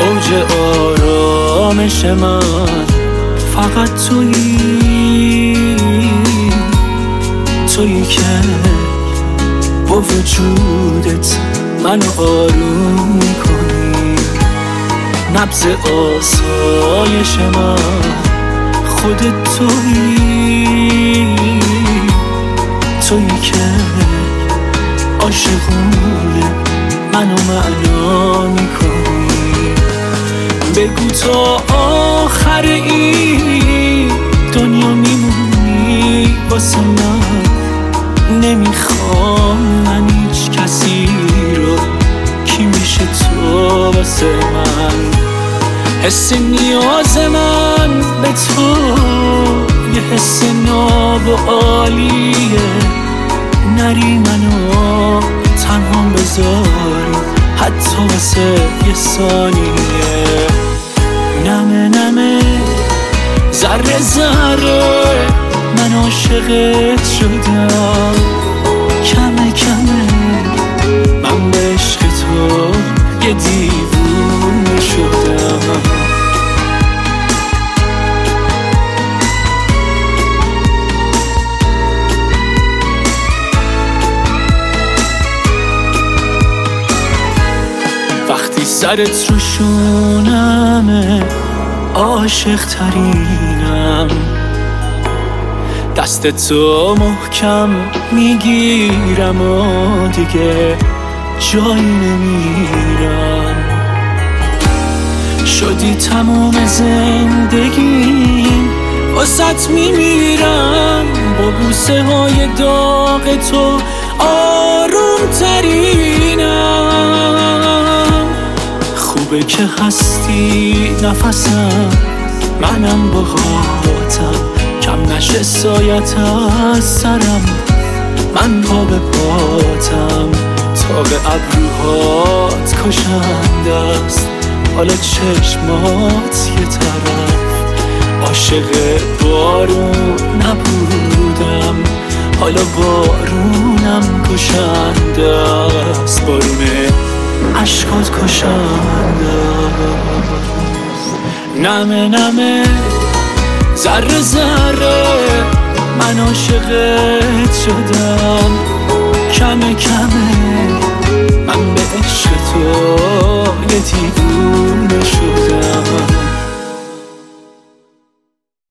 اوج آرامش من فقط تویی که با وجودت من آروم میکنی. نبض آسایش من خودت تویی که عاشقونه منو معنا میکنی. بگو تا آخر این دنیا میمونی واسه من، نمیخوام من هیچ کسی رو، کی میشه تو واسه من؟ حس نیاز من به تو یه حس ناب و عالیه، نری منو تنها بذاری حتی واسه یه ثانیه. نمه نمه ذره ذره من عاشقت شدم، کمه کمه من به عشق تو یه دیوونه شدم. وقتی سرت رو شونمه عاشق ترینم، دست تو محکم میگیرم و دیگه جایی نمیرم. شدی تموم زندگیم واسط میمیرم، با بوسه های داغ تو آروم ترینم. خوبه که هستی نفسم، منم باهاتم، کم نشه سایت از سرم، من پا به پاتم. تا به ابروهات کشنده است حالا چشمات یه طرف. عاشق بارون نبودم حالا بارونم کشنده است، بارون عشقات کشنده است. نمه نمه ذره ذره من عاشقت شدم، کمه کمه من به عشق تو